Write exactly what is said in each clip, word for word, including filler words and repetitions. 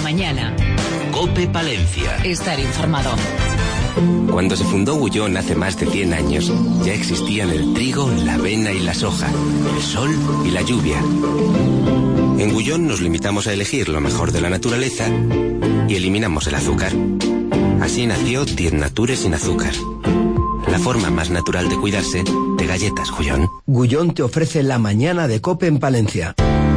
mañana. COPE Palencia. Estar informado. Cuando se fundó Gullón hace más de cien años, ya existían el trigo, la avena y la soja, el sol y la lluvia. En Gullón nos limitamos a elegir lo mejor de la naturaleza y eliminamos el azúcar. Así nació diez Natures sin azúcar. La forma más natural de cuidarse de galletas Gullón. Gullón te ofrece la mañana de COPE en Palencia.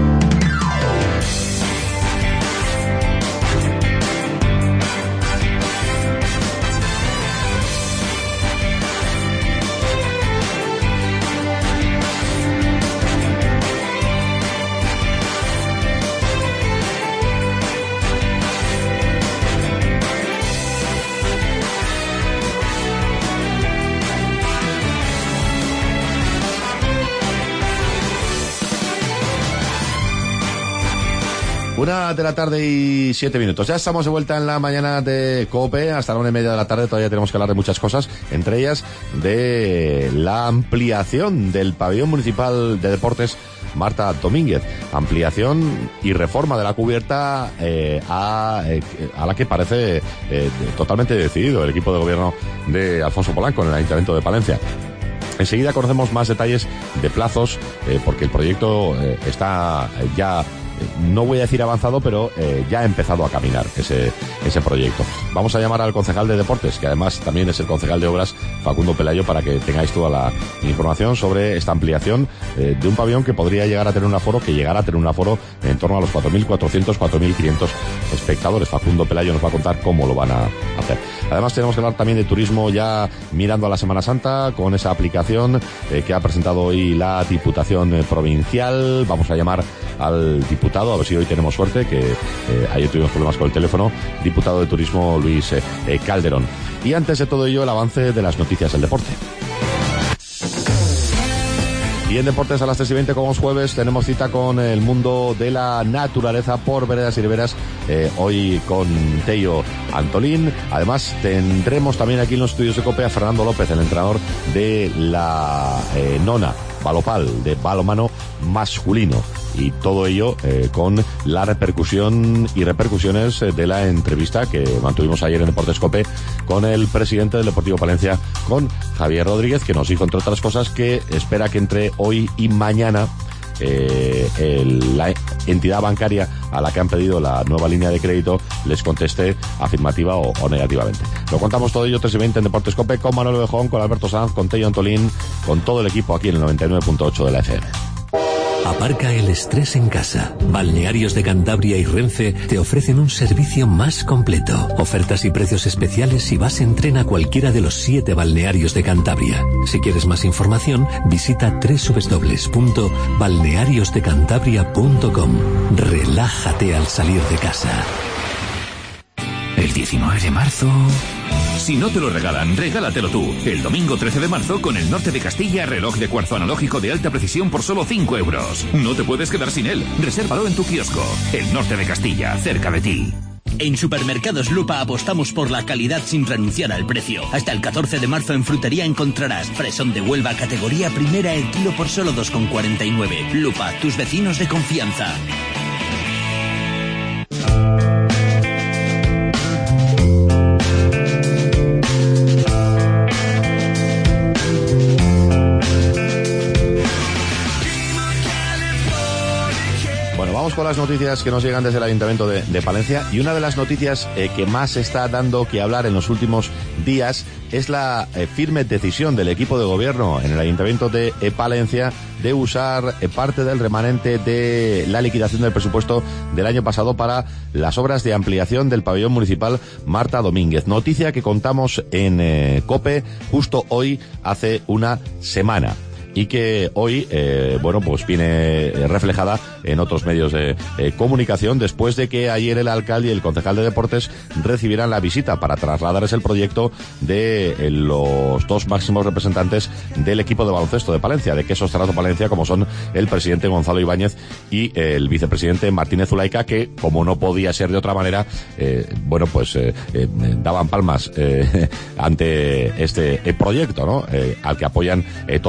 Una de la tarde y siete minutos. Ya estamos de vuelta en la mañana de COPE. Hasta la una y media de la tarde todavía tenemos que hablar de muchas cosas, entre ellas de la ampliación del pabellón municipal de deportes Marta Domínguez. Ampliación y reforma de la cubierta eh, a, eh, a la que parece eh, totalmente decidido el equipo de gobierno de Alfonso Polanco en el Ayuntamiento de Palencia. Enseguida conocemos más detalles de plazos, eh, porque el proyecto eh, está ya... no voy a decir avanzado, pero eh, ya ha empezado a caminar ese ese proyecto. Vamos a llamar al concejal de deportes, que además también es el concejal de obras, Facundo Pelayo, para que tengáis toda la información sobre esta ampliación eh, de un pabellón que podría llegar a tener un aforo, que llegará a tener un aforo en torno a los cuatro mil cuatrocientos, cuatro mil quinientos espectadores. Facundo Pelayo nos va a contar cómo lo van a hacer. Además tenemos que hablar también de turismo, ya mirando a la Semana Santa, con esa aplicación eh, que ha presentado hoy la Diputación eh, Provincial. Vamos a llamar al diputado, a ver si hoy tenemos suerte, que eh, ayer tuvimos problemas con el teléfono, diputado de Turismo Luis eh, eh, Calderón. Y antes de todo ello, el avance de las noticias del deporte. Y en Deportes a las tres y veinte, como es jueves, tenemos cita con el mundo de la naturaleza por veredas y riberas, eh, hoy con Tello Antolín. Además, tendremos también aquí en los estudios de COPE a Fernando López, el entrenador de la eh, nona Balopal, de balomano masculino. Y todo ello eh, con la repercusión y repercusiones eh, de la entrevista que mantuvimos ayer en Deportes COPE con el presidente del Deportivo Palencia, con Javier Rodríguez, que nos dijo, entre otras cosas, que espera que entre hoy y mañana eh, el, la entidad bancaria a la que han pedido la nueva línea de crédito les conteste afirmativa o, o negativamente. Lo contamos todo ello tres y veinte en Deportes COPE con Manuel Ovejón, con Alberto Sanz, con Tello Antolín, con todo el equipo aquí en el noventa y nueve punto ocho de la F M. Aparca el estrés en casa. Balnearios de Cantabria y Renfe te ofrecen un servicio más completo. Ofertas y precios especiales si vas en tren a cualquiera de los siete balnearios de Cantabria. Si quieres más información, visita doble u doble u doble u punto balnearios de cantabria punto com. Relájate al salir de casa. El diecinueve de marzo... Si no te lo regalan, regálatelo tú. El domingo trece de marzo, con el Norte de Castilla, reloj de cuarzo analógico de alta precisión por solo cinco euros. No te puedes quedar sin él. Resérvalo en tu kiosco. El Norte de Castilla, cerca de ti. En Supermercados Lupa apostamos por la calidad sin renunciar al precio. Hasta el catorce de marzo en frutería encontrarás fresón de Huelva categoría primera el kilo por solo dos con cuarenta y nueve. Lupa, tus vecinos de confianza. Con las noticias que nos llegan desde el Ayuntamiento de, de Palencia, y una de las noticias eh, que más está dando que hablar en los últimos días es la eh, firme decisión del equipo de gobierno en el Ayuntamiento de eh, Palencia de usar eh, parte del remanente de la liquidación del presupuesto del año pasado para las obras de ampliación del pabellón municipal Marta Domínguez. Noticia que contamos en eh, COPE justo hoy, hace una semana. Y que hoy, eh, bueno, pues viene reflejada en otros medios de eh, comunicación, después de que ayer el alcalde y el concejal de deportes recibieran la visita para trasladarles el proyecto de eh, los dos máximos representantes del equipo de baloncesto de Palencia, de Quesos Cerrato Palencia, como son el presidente Gonzalo Ibáñez y eh, el vicepresidente Martínez Zulaika, que, como no podía ser de otra manera, eh, bueno, pues eh, eh, daban palmas eh, ante este eh, proyecto, ¿no? Eh, al que apoyan eh, totalmente.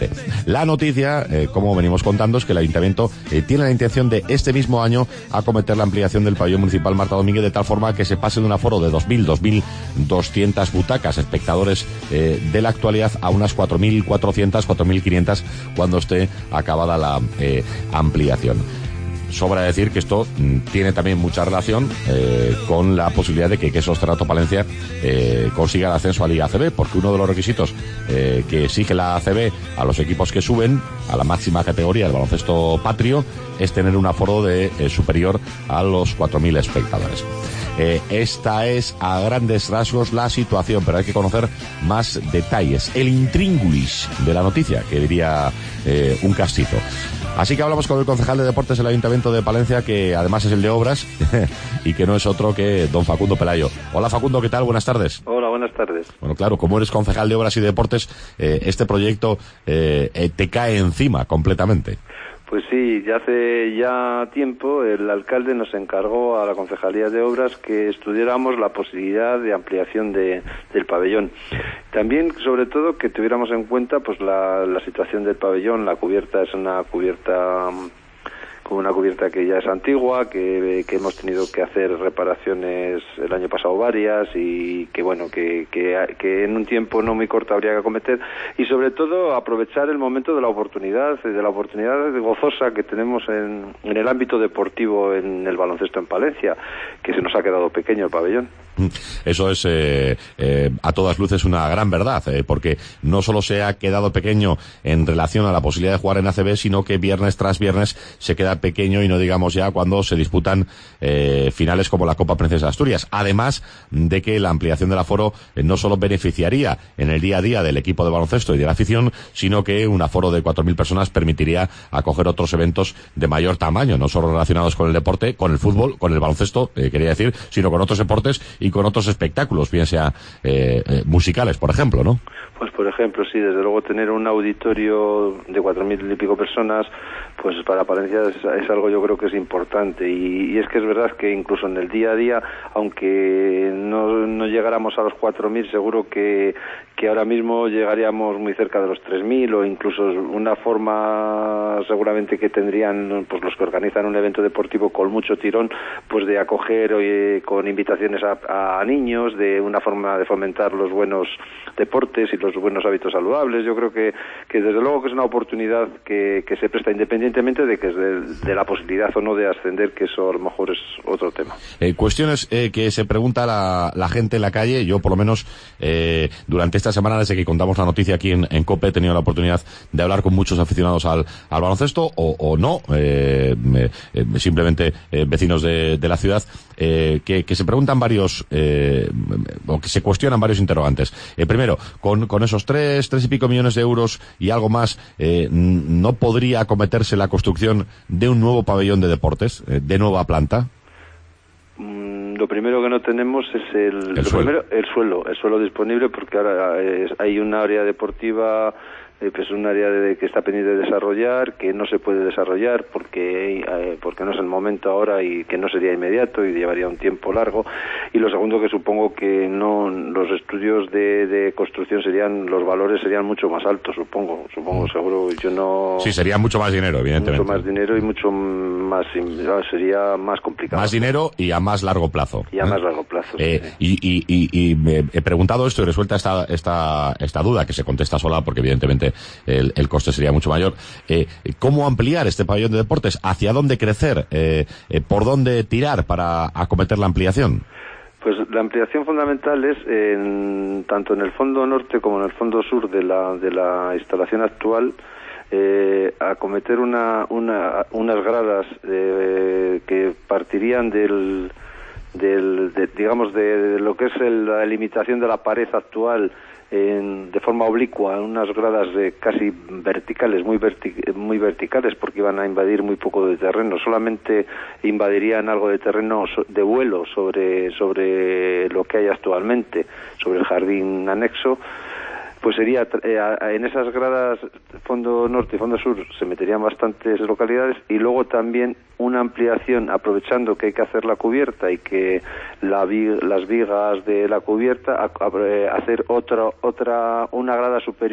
la noticia, eh, como venimos contando, es que el Ayuntamiento eh, tiene la intención de este mismo año acometer la ampliación del pabellón municipal Marta Domínguez de tal forma que se pase de un aforo de dos mil, dos mil doscientas butacas, espectadores eh, de la actualidad, a unas cuatro mil cuatrocientas, cuatro mil quinientas cuando esté acabada la eh, ampliación. Sobra decir que esto mm, tiene también mucha relación eh, con la posibilidad de que Quesos Cerrato Palencia eh, consiga el ascenso a Liga A C B, porque uno de los requisitos eh, que exige la A C B a los equipos que suben a la máxima categoría del baloncesto patrio es tener un aforo de eh, superior a los cuatro mil espectadores. Eh, esta es a grandes rasgos la situación, pero hay que conocer más detalles, el intríngulis de la noticia, que diría eh, un castizo. Así que hablamos con el concejal de deportes del Ayuntamiento de Palencia, que además es el de obras y que no es otro que don Facundo Pelayo. Hola Facundo, ¿qué tal? Buenas tardes. Hola, buenas tardes. Bueno, claro, como eres concejal de obras y deportes, eh, este proyecto eh, eh, te cae encima completamente. Pues sí, ya hace ya tiempo el alcalde nos encargó a la Concejalía de Obras que estudiáramos la posibilidad de ampliación de, del pabellón. También, sobre todo, que tuviéramos en cuenta pues la, la situación del pabellón. La cubierta es una cubierta con una cubierta que ya es antigua, que, que hemos tenido que hacer reparaciones el año pasado varias y que bueno, que, que, que en un tiempo no muy corto habría que acometer, y sobre todo aprovechar el momento de la oportunidad, de la oportunidad gozosa que tenemos en, en el ámbito deportivo en el baloncesto en Palencia, que se nos ha quedado pequeño el pabellón. Eso es eh, eh, a todas luces una gran verdad, eh, porque no solo se ha quedado pequeño en relación a la posibilidad de jugar en A C B, sino que viernes tras viernes se queda pequeño, y no digamos ya cuando se disputan eh, finales como la Copa Princesa de Asturias. Además de que la ampliación del aforo eh, no solo beneficiaría en el día a día del equipo de baloncesto y de la afición, sino que un aforo de cuatro mil personas permitiría acoger otros eventos de mayor tamaño, no solo relacionados con el deporte, con el fútbol, con el baloncesto, eh, quería decir, sino con otros deportes y con otros espectáculos, bien sea eh, eh, musicales, por ejemplo, ¿no? Pues por ejemplo, sí, desde luego tener un auditorio de cuatro mil y pico personas, pues para Palencia es, es algo, yo creo que es importante, y, y es que es verdad que incluso en el día a día, aunque no, no llegáramos a los cuatro mil, seguro que, que ahora mismo llegaríamos muy cerca de los tres mil, o incluso una forma seguramente que tendrían pues los que organizan un evento deportivo con mucho tirón, pues de acoger oye, con invitaciones a, a niños, de una forma de fomentar los buenos deportes y los buenos hábitos saludables. Yo creo que, que desde luego que es una oportunidad que, que se presta independientemente de que es de, de la posibilidad o no de ascender, que eso a lo mejor es otro tema. Eh, cuestiones eh, que se pregunta la, la gente en la calle. Yo por lo menos eh, durante esta semana, desde que contamos la noticia aquí en, en COPE, he tenido la oportunidad de hablar con muchos aficionados al, al baloncesto o, o no, eh, eh, simplemente eh, vecinos de, de la ciudad, eh, que, que se preguntan varios eh, o que se cuestionan varios interrogantes. Eh, primero, con, con esos tres, tres y pico millones de euros y algo más, eh, ¿no podría acometerse la construcción de un nuevo pabellón de deportes, eh, de nueva planta? Mm, lo primero que no tenemos es el, el, lo suelo. Primero, el suelo, el suelo disponible, porque ahora es, hay un área deportiva, eh, pues un área de, que está pendiente de desarrollar, que no se puede desarrollar porque eh, porque no es el momento ahora y que no sería inmediato y llevaría un tiempo largo. Y lo segundo, que supongo que no los estudios de, de construcción serían, los valores serían mucho más altos, supongo, supongo, seguro, yo no... Sí, sería mucho más dinero, evidentemente. Mucho más dinero y mucho más, sería más complicado. Más dinero y a más largo plazo. Y a ¿eh? más largo plazo, eh, sí. Y, y, y, y me he preguntado esto y resuelta esta, esta, esta duda, que se contesta sola porque evidentemente el, el coste sería mucho mayor. Eh, ¿Cómo ampliar este pabellón de deportes? ¿Hacia dónde crecer? Eh, eh, ¿Por dónde tirar para acometer la ampliación? Pues la ampliación fundamental es en, tanto en el fondo norte como en el fondo sur de la, de la instalación actual, eh, acometer una, una, unas gradas eh, que partirían del, del de, digamos de, de lo que es el, la delimitación de la pared actual en, de forma oblicua, unas gradas de casi verticales, muy verti muy verticales, porque iban a invadir muy poco de terreno, solamente invadirían algo de terreno de vuelo sobre, sobre lo que hay actualmente, sobre el jardín anexo. Pues sería, eh, en esas gradas fondo norte y fondo sur se meterían bastantes localidades, y luego también una ampliación, aprovechando que hay que hacer la cubierta y que la las vigas de la cubierta, a, a, hacer otra, otra, una grada superior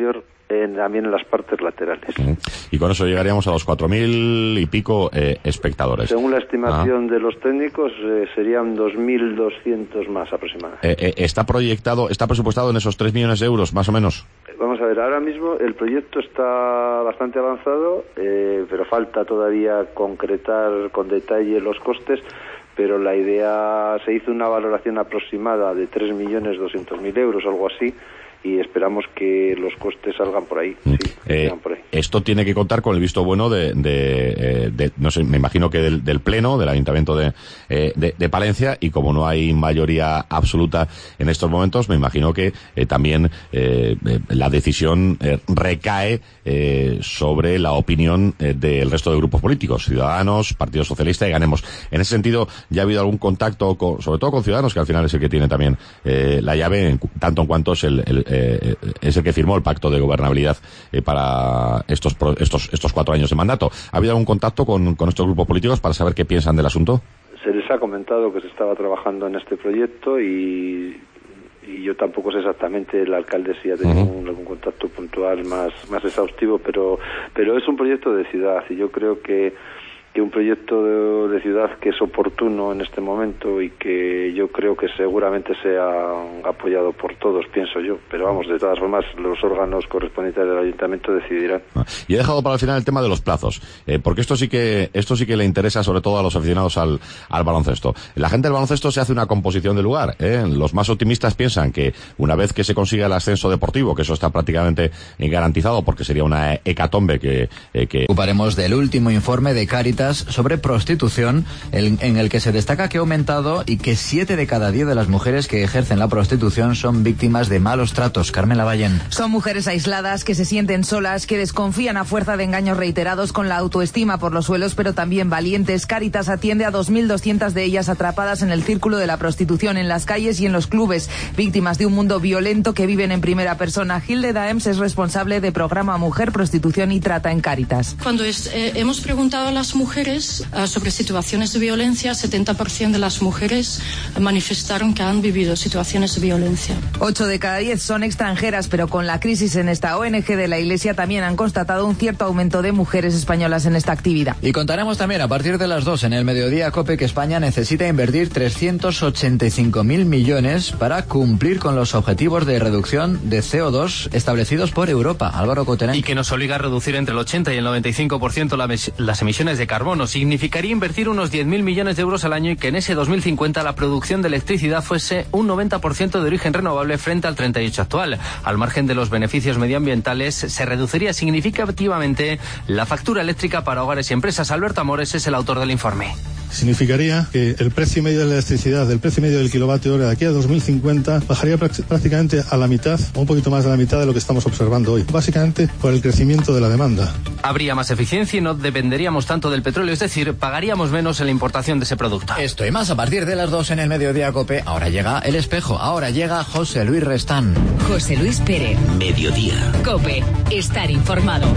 en, también en las partes laterales. Y con eso llegaríamos a los cuatro mil y pico eh, espectadores. Según la estimación ah. de los técnicos, eh, serían dos mil doscientos más aproximadamente. Eh, eh, ¿Está proyectado, está presupuestado en esos tres millones de euros, más o menos? Vamos a ver, ahora mismo el proyecto está bastante avanzado, eh, pero falta todavía concretar con detalle los costes, pero la idea, se hizo una valoración aproximada de tres millones doscientos mil euros, algo así, y esperamos que los costes salgan por ahí. Sí, eh, por ahí. Esto tiene que contar con el visto bueno de, de, eh, de no sé, me imagino que del, del Pleno, del Ayuntamiento de, eh, de, de Palencia, y como no hay mayoría absoluta en estos momentos, me imagino que eh, también eh, la decisión eh, recae eh, sobre la opinión eh, del resto de grupos políticos, Ciudadanos, Partido Socialista y Ganemos. En ese sentido, ¿ya ha habido algún contacto, con, sobre todo con Ciudadanos, que al final es el que tiene también eh, la llave, en, tanto en cuanto es el, el Eh, es el que firmó el pacto de gobernabilidad eh, para estos, estos estos cuatro años de mandato? ¿Ha habido algún contacto con, con estos grupos políticos para saber qué piensan del asunto? Se les ha comentado que se estaba trabajando en este proyecto y, y yo tampoco sé exactamente el alcalde si ha tenido uh-huh. un, algún contacto puntual más, más exhaustivo, pero, pero es un proyecto de ciudad y yo creo que que un proyecto de, de ciudad que es oportuno en este momento y que yo creo que seguramente sea apoyado por todos, pienso yo, pero vamos, de todas formas los órganos correspondientes del ayuntamiento decidirán. Y he dejado para el final el tema de los plazos, eh, porque esto sí que esto sí que le interesa sobre todo a los aficionados al, al baloncesto. La gente del baloncesto se hace una composición de lugar, ¿eh? Los más optimistas piensan que una vez que se consiga el ascenso deportivo, que eso está prácticamente garantizado porque sería una hecatombe que... Eh, que... Ocuparemos del último informe de Cáritas sobre prostitución, el, en el que se destaca que ha aumentado y que siete de cada diez de las mujeres que ejercen la prostitución son víctimas de malos tratos. Carmen Lavallén. Son mujeres aisladas, que se sienten solas, que desconfían a fuerza de engaños reiterados, con la autoestima por los suelos, pero también valientes. Cáritas atiende a dos mil doscientas de ellas atrapadas en el círculo de la prostitución, en las calles y en los clubes, víctimas de un mundo violento que viven en primera persona. Hilde Daems es responsable de Programa Mujer, Prostitución y Trata en Cáritas. Cuando es, eh, hemos preguntado a las mujeres uh, sobre situaciones de violencia, setenta por ciento de las mujeres manifestaron que han vivido situaciones de violencia. Ocho de cada diez son extranjeras, pero con la crisis en esta O N G de la Iglesia también han constatado un cierto aumento de mujeres españolas en esta actividad. Y contaremos también a partir de las dos en el Mediodía COPE que España necesita invertir trescientos ochenta y cinco mil millones para cumplir con los objetivos de reducción de C O dos establecidos por Europa. Álvaro Coterán. Y que nos obliga a reducir entre el ochenta y el noventa y cinco por ciento la mes- las emisiones de carbono. Significaría invertir unos diez mil millones de euros al año y que en ese dos mil cincuenta la producción de electricidad fuese un noventa por ciento de origen renovable frente al treinta y ocho por ciento actual. Al margen de los beneficios medioambientales, se reduciría significativamente la factura eléctrica para hogares y empresas. Alberto Amores es el autor del informe. Significaría que el precio medio de la electricidad, el precio medio del kilovatio hora de aquí a dos mil cincuenta bajaría prácticamente a la mitad, o un poquito más de la mitad de lo que estamos observando hoy, básicamente por el crecimiento de la demanda. Habría más eficiencia y no dependeríamos tanto del petróleo, es decir, pagaríamos menos en la importación de ese producto. Esto y más a partir de las dos en el Mediodía COPE. Ahora llega El Espejo, ahora llega José Luis Restán. José Luis Pérez. Mediodía. COPE, estar informado.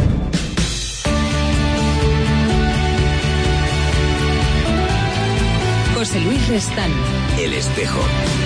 José Luis Restán. El Espejo.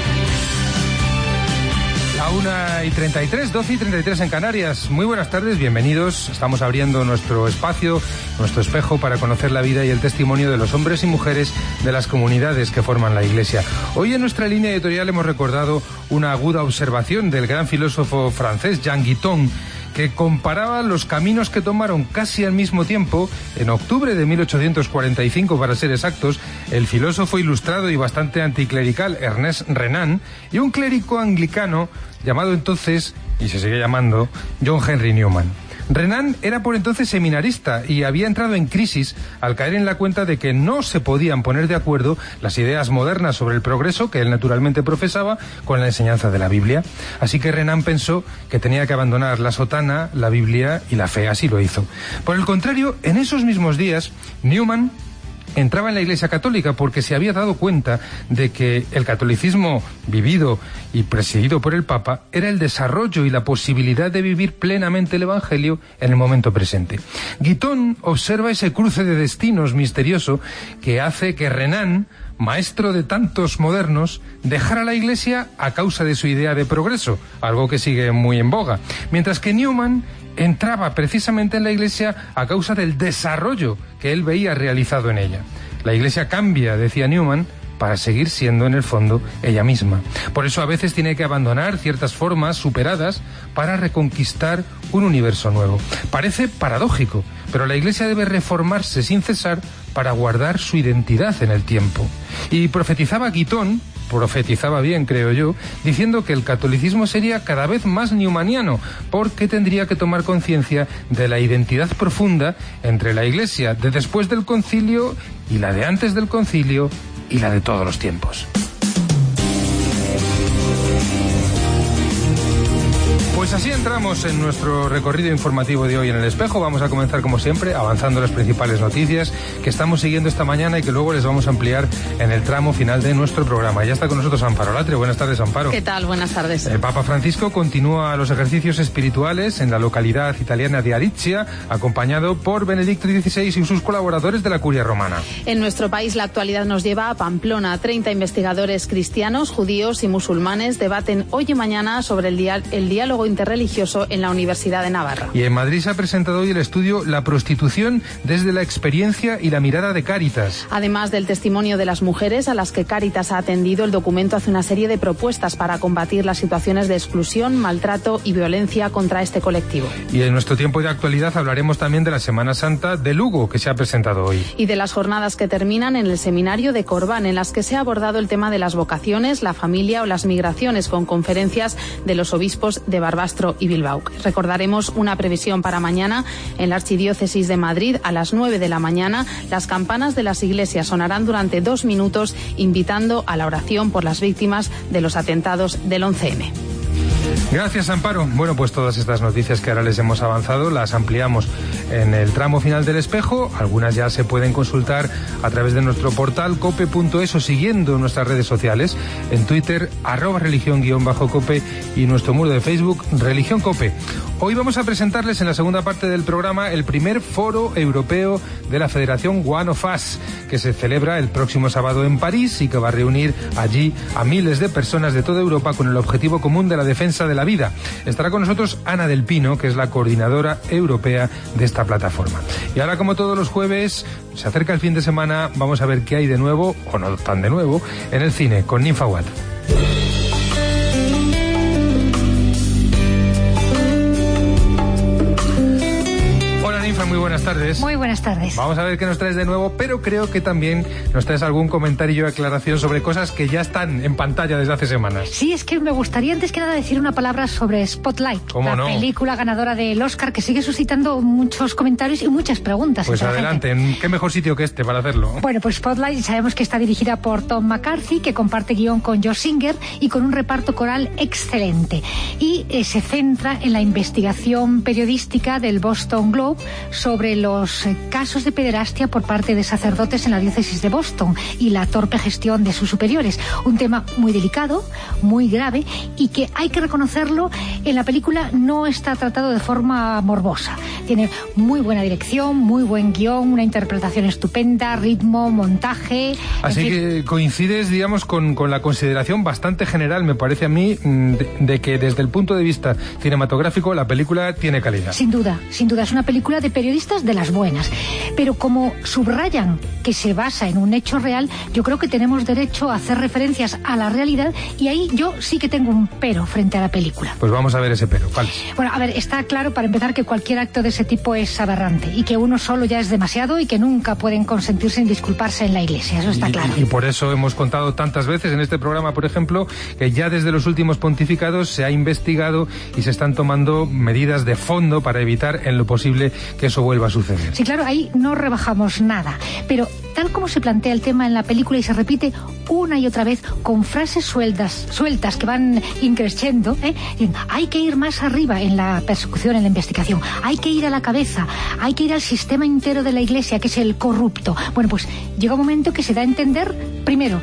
A una y treinta y tres, doce y treinta y tres en Canarias. Muy buenas tardes, bienvenidos. Estamos abriendo nuestro espacio, nuestro espejo, para conocer la vida y el testimonio de los hombres y mujeres de las comunidades que forman la Iglesia. Hoy en nuestra línea editorial hemos recordado una aguda observación del gran filósofo francés Jean Guiton, que comparaba los caminos que tomaron casi al mismo tiempo, en octubre de mil ochocientos cuarenta y cinco para ser exactos, el filósofo ilustrado y bastante anticlerical Ernest Renan y un clérigo anglicano llamado entonces, y se sigue llamando, John Henry Newman. Renan era por entonces seminarista y había entrado en crisis al caer en la cuenta de que no se podían poner de acuerdo las ideas modernas sobre el progreso, que él naturalmente profesaba, con la enseñanza de la Biblia. Así que Renan pensó que tenía que abandonar la sotana, la Biblia y la fe. Así lo hizo. Por el contrario, en esos mismos días, Newman entraba en la Iglesia Católica porque se había dado cuenta de que el catolicismo vivido y presidido por el Papa era el desarrollo y la posibilidad de vivir plenamente el Evangelio en el momento presente. Guiton observa ese cruce de destinos misterioso que hace que Renan, maestro de tantos modernos, dejara la Iglesia a causa de su idea de progreso, algo que sigue muy en boga, mientras que Newman entraba precisamente en la Iglesia a causa del desarrollo que él veía realizado en ella. La Iglesia cambia, decía Newman, para seguir siendo en el fondo ella misma. Por eso a veces tiene que abandonar ciertas formas superadas para reconquistar un universo nuevo. Parece paradójico, pero la Iglesia debe reformarse sin cesar para guardar su identidad en el tiempo. Y profetizaba Guitton, profetizaba bien, creo yo, diciendo que el catolicismo sería cada vez más newmaniano, porque tendría que tomar conciencia de la identidad profunda entre la Iglesia de después del concilio y la de antes del concilio y la de todos los tiempos. Pues así entramos en nuestro recorrido informativo de hoy en El Espejo. Vamos a comenzar, como siempre, avanzando las principales noticias que estamos siguiendo esta mañana y que luego les vamos a ampliar en el tramo final de nuestro programa. Ya está con nosotros Amparo Latre. Buenas tardes, Amparo. ¿Qué tal? Buenas tardes. El Papa Francisco continúa los ejercicios espirituales en la localidad italiana de Aricia, acompañado por Benedicto dieciséis y sus colaboradores de la Curia Romana. En nuestro país, la actualidad nos lleva a Pamplona. treinta investigadores cristianos, judíos y musulmanes debaten hoy y mañana sobre el, dia- el diálogo interreligioso en la Universidad de Navarra. Y en Madrid se ha presentado hoy el estudio La prostitución desde la experiencia y la mirada de Cáritas. Además del testimonio de las mujeres a las que Cáritas ha atendido, el documento hace una serie de propuestas para combatir las situaciones de exclusión, maltrato y violencia contra este colectivo. Y en nuestro tiempo de actualidad hablaremos también de la Semana Santa de Lugo, que se ha presentado hoy. Y de las jornadas que terminan en el seminario de Corbán, en las que se ha abordado el tema de las vocaciones, la familia o las migraciones, con conferencias de los obispos de Barbastro y Bilbao. Recordaremos una previsión para mañana en la Archidiócesis de Madrid a las nueve de la mañana. Las campanas de las iglesias sonarán durante dos minutos, invitando a la oración por las víctimas de los atentados del once eme. Gracias, Amparo. Bueno, pues todas estas noticias que ahora les hemos avanzado las ampliamos en el tramo final del Espejo. Algunas ya se pueden consultar a través de nuestro portal cope punto es o siguiendo nuestras redes sociales. En Twitter, arroba religión guión bajo cope, y nuestro muro de Facebook, Religión Cope. Hoy vamos a presentarles en la segunda parte del programa el primer foro europeo de la Federación One of Us, que se celebra el próximo sábado en París y que va a reunir allí a miles de personas de toda Europa con el objetivo común de la defensa de la vida. Estará con nosotros Ana del Pino, que es la coordinadora europea de esta plataforma. Y ahora, como todos los jueves, se acerca el fin de semana, vamos a ver qué hay de nuevo, o no tan de nuevo, en el cine con Ninfa Watt. Muy buenas tardes. Muy buenas tardes. Vamos a ver qué nos traes de nuevo, pero creo que también nos traes algún comentario y aclaración sobre cosas que ya están en pantalla desde hace semanas. Sí, es que me gustaría antes que nada decir una palabra sobre Spotlight, ¿Cómo la no? película ganadora del Oscar, que sigue suscitando muchos comentarios y muchas preguntas. Pues adelante, ¿en qué mejor sitio que este para hacerlo? Bueno, pues Spotlight sabemos que está dirigida por Tom McCarthy, que comparte guión con Josh Singer y con un reparto coral excelente. Y eh, se centra en la investigación periodística del Boston Globe sobre los eh, casos de pederastia por parte de sacerdotes en la diócesis de Boston y la torpe gestión de sus superiores. Un tema muy delicado, muy grave, y que hay que reconocerlo, en la película no está tratado de forma morbosa. Tiene muy buena dirección, muy buen guión, una interpretación estupenda, ritmo, montaje. Así que coincides, digamos, con, con la consideración bastante general, me parece a mí, de, de que desde el punto de vista cinematográfico la película tiene calidad. Sin duda, sin duda, es una película de periodistas de las buenas. Pero como subrayan que se basa en un hecho real, yo creo que tenemos derecho a hacer referencias a la realidad, y ahí yo sí que tengo un pero frente a la película. Pues vamos a ver ese pero. ¿Cuál es? Bueno, a ver, está claro para empezar que cualquier acto de ese tipo es aberrante y que uno solo ya es demasiado y que nunca pueden consentirse en disculparse en la iglesia, eso está y, claro. Y por eso hemos contado tantas veces en este programa, por ejemplo, que ya desde los últimos pontificados se ha investigado y se están tomando medidas de fondo para evitar en lo posible que eso vuelva a suceder. Sí, claro, ahí no rebajamos nada, pero tal como se plantea el tema en la película y se repite una y otra vez con frases sueltas, sueltas que van increciendo, ¿eh? Hay que ir más arriba en la persecución, en la investigación, hay que ir a la cabeza, hay que ir al sistema entero de la iglesia, que es el corrupto. Bueno, pues llega un momento que se da a entender, primero, que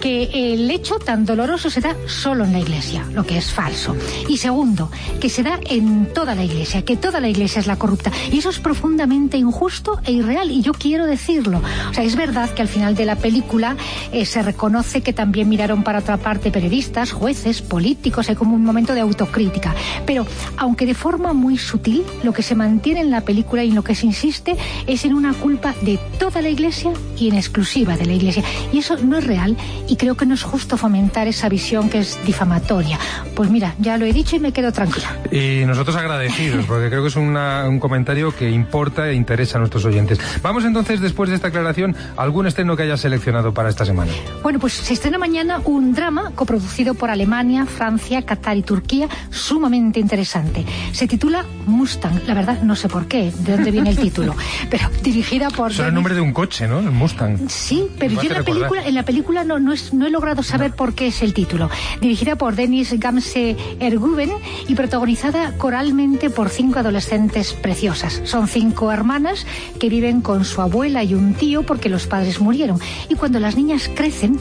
que el hecho tan doloroso se da solo en la Iglesia, lo que es falso. Y segundo, que se da en toda la Iglesia, que toda la Iglesia es la corrupta. Y eso es profundamente injusto e irreal, y yo quiero decirlo. O sea, es verdad que al final de la película eh, se reconoce que también miraron para otra parte periodistas, jueces, políticos, hay como un momento de autocrítica. Pero, aunque de forma muy sutil, lo que se mantiene en la película y en lo que se insiste es en una culpa de toda la Iglesia y en exclusiva de la Iglesia. Y eso no es real, y creo que no es justo fomentar esa visión que es difamatoria. Pues mira, ya lo he dicho y me quedo tranquila. Y nosotros agradecidos, porque creo que es una, un comentario que importa e interesa a nuestros oyentes. Vamos entonces, después de esta aclaración, a algún estreno que hayas seleccionado para esta semana. Bueno, pues se estrena mañana un drama coproducido por Alemania, Francia, Qatar y Turquía, sumamente interesante. Se titula Mustang. La verdad, no sé por qué, de dónde viene el título, pero dirigida por... Suena el nombre de un coche, ¿no? El Mustang. Sí, pero yo en la película, en la película no, no, es, no he logrado saber no. por qué es el título. Dirigida por Dennis Gamse-Erguven y protagonizada coralmente por cinco adolescentes preciosas. Son cinco hermanas que viven con su abuela y un tío porque los padres murieron. Y cuando las niñas crecen,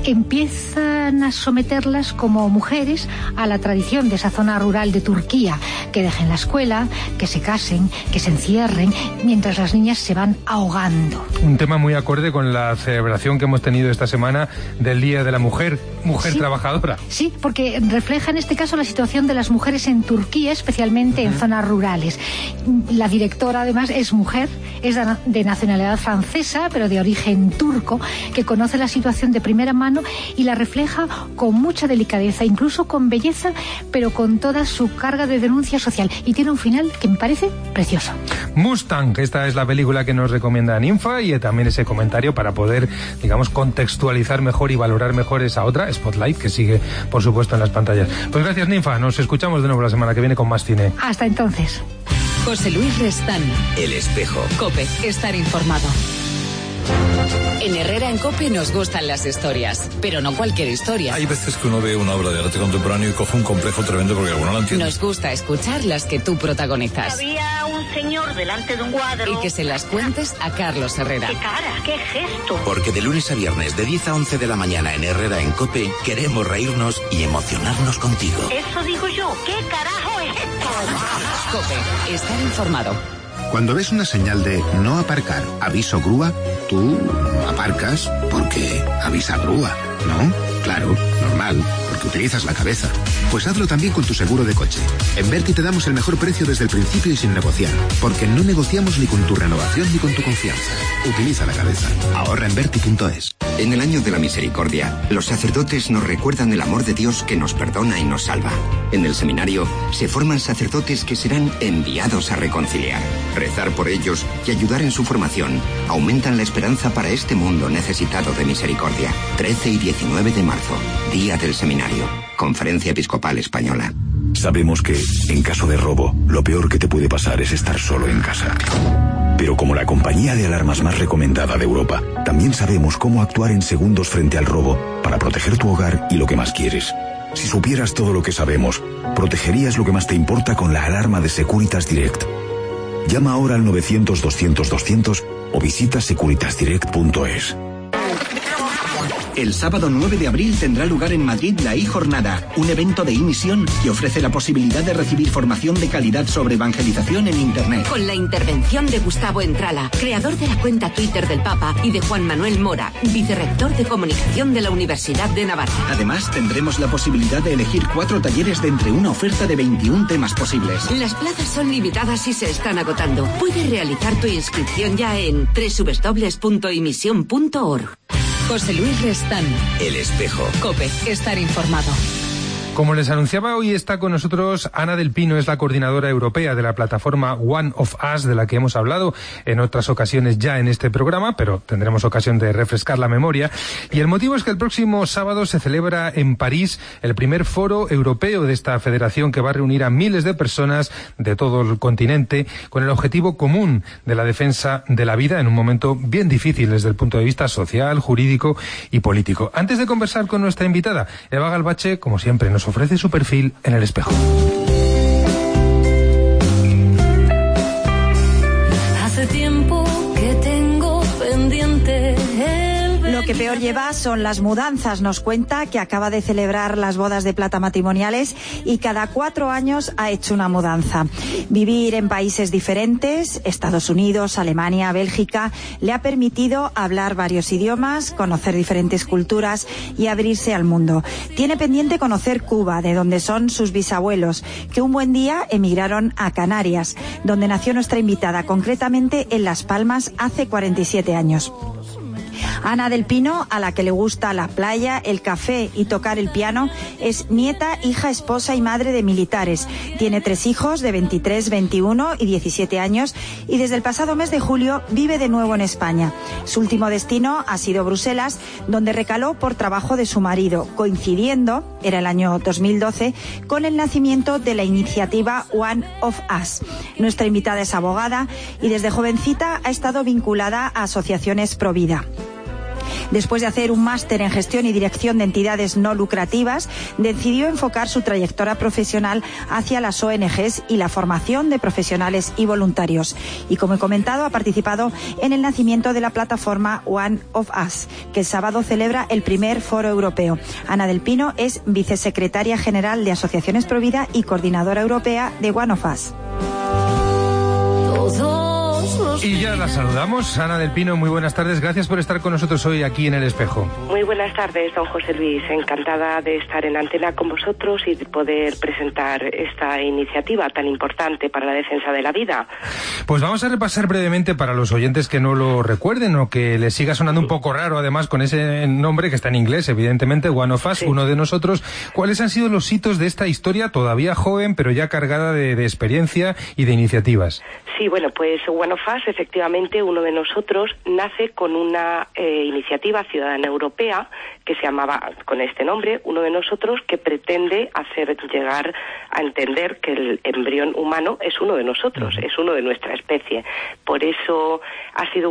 empiezan a someterlas como mujeres a la tradición de esa zona rural de Turquía, que dejen la escuela, que se casen, que se encierren, mientras las niñas se van ahogando. Un tema muy acorde con la celebración que hemos tenido esta semana del Día de la Mujer, mujer sí, trabajadora. Sí, porque refleja en este caso la situación de las mujeres en Turquía, especialmente uh-huh. en zonas rurales. La directora además es mujer, es de nacionalidad francesa, pero de origen turco, que conoce la situación de primera mano y la refleja con mucha delicadeza, incluso con belleza, pero con toda su carga de denuncia social. Y tiene un final que me parece precioso. Mustang, esta es la película que nos recomienda Ninfa, y también ese comentario para poder, digamos, contextualizar mejor y valorar mejor esa otra, Spotlight, que sigue, por supuesto, en las pantallas. Pues gracias, Ninfa. Nos escuchamos de nuevo la semana que viene con más cine. Hasta entonces. José Luis Restán. El Espejo. COPE. Estar informado. En Herrera en COPE nos gustan las historias, pero no cualquier historia. Hay veces que uno ve una obra de arte contemporáneo y coge un complejo tremendo porque alguno la entiende. Nos gusta escuchar las que tú protagonizas. Había un señor delante de un cuadro. Y que se las cuentes a Carlos Herrera. ¡Qué cara! ¡Qué gesto! Porque de lunes a viernes de diez a once de la mañana en Herrera en COPE queremos reírnos y emocionarnos contigo. Eso digo yo. ¿Qué carajo es esto? COPE. Estar informado. Cuando ves una señal de no aparcar, aviso grúa, tú aparcas porque avisa grúa, ¿no? Claro, normal, porque utilizas la cabeza. Pues hazlo también con tu seguro de coche. En Berti te damos el mejor precio desde el principio y sin negociar, porque no negociamos ni con tu renovación ni con tu confianza. Utiliza la cabeza. Ahorra en Berti punto es. En el año de la misericordia, los sacerdotes nos recuerdan el amor de Dios que nos perdona y nos salva. En el seminario se forman sacerdotes que serán enviados a reconciliar. Rezar por ellos y ayudar en su formación aumentan la esperanza para este mundo necesitado de misericordia. trece y diecinueve de marzo, Día del Seminario. Conferencia Episcopal Española. Sabemos que, en caso de robo, lo peor que te puede pasar es estar solo en casa. Pero como la compañía de alarmas más recomendada de Europa, también sabemos cómo actuar en segundos frente al robo para proteger tu hogar y lo que más quieres. Si supieras todo lo que sabemos, protegerías lo que más te importa con la alarma de Securitas Direct. Llama ahora al novecientos doscientos doscientos o visita securitas direct punto es. El sábado nueve de abril tendrá lugar en Madrid la iJornada, un evento de e-misión que ofrece la posibilidad de recibir formación de calidad sobre evangelización en Internet. Con la intervención de Gustavo Entrala, creador de la cuenta Twitter del Papa, y de Juan Manuel Mora, vicerrector de comunicación de la Universidad de Navarra. Además, tendremos la posibilidad de elegir cuatro talleres de entre una oferta de veintiún temas posibles. Las plazas son limitadas y se están agotando. Puedes realizar tu inscripción ya en doble u doble u doble u punto imisión punto org. José Luis Restán. El Espejo. COPE. Estar informado. Como les anunciaba, hoy está con nosotros Ana del Pino, es la coordinadora europea de la plataforma One of Us, de la que hemos hablado en otras ocasiones ya en este programa, pero tendremos ocasión de refrescar la memoria. Y el motivo es que el próximo sábado se celebra en París el primer foro europeo de esta federación, que va a reunir a miles de personas de todo el continente con el objetivo común de la defensa de la vida en un momento bien difícil desde el punto de vista social, jurídico y político. Antes de conversar con nuestra invitada, Eva Galbache, como siempre, nos ofrece su perfil en El Espejo. Hace tiempo que tengo pendiente el Lo que que peor lleva son las mudanzas. Nos cuenta que acaba de celebrar las bodas de plata matrimoniales y cada cuatro años ha hecho una mudanza. Vivir en países diferentes, Estados Unidos, Alemania, Bélgica, le ha permitido hablar varios idiomas, conocer diferentes culturas y abrirse al mundo. Tiene pendiente conocer Cuba, de donde son sus bisabuelos, que un buen día emigraron a Canarias, donde nació nuestra invitada, concretamente en Las Palmas, hace cuarenta y siete años. Ana del Pino, a la que le gusta la playa, el café y tocar el piano, es nieta, hija, esposa y madre de militares. Tiene tres hijos de veintitrés, veintiuno y diecisiete años y desde el pasado mes de julio vive de nuevo en España. Su último destino ha sido Bruselas, donde recaló por trabajo de su marido, coincidiendo, era el año dos mil doce, con el nacimiento de la iniciativa One of Us. Nuestra invitada es abogada y desde jovencita ha estado vinculada a asociaciones pro vida. Después de hacer un máster en gestión y dirección de entidades no lucrativas, decidió enfocar su trayectoria profesional hacia las O N Ges y la formación de profesionales y voluntarios. Y como he comentado, ha participado en el nacimiento de la plataforma One of Us, que el sábado celebra el primer foro europeo. Ana del Pino es vicesecretaria general de Asociaciones Pro Vida y coordinadora europea de One of Us. Y ya la saludamos. Ana del Pino, muy buenas tardes. Gracias por estar con nosotros hoy aquí en El Espejo. Muy buenas tardes, don José Luis. Encantada de estar en antena con vosotros y de poder presentar esta iniciativa tan importante para la defensa de la vida. Pues vamos a repasar brevemente para los oyentes que no lo recuerden o que les siga sonando un poco raro, además con ese nombre que está en inglés, evidentemente, One of Us, sí. Uno de nosotros. ¿Cuáles han sido los hitos de esta historia todavía joven, pero ya cargada de, de experiencia y de iniciativas? Sí, bueno, pues One of Us, efectivamente, uno de nosotros, nace con una eh, iniciativa ciudadana europea que se llamaba con este nombre, uno de nosotros, que pretende hacer llegar a entender que el embrión humano es uno de nosotros, uh-huh. es uno de nuestra especie. Por eso ha sido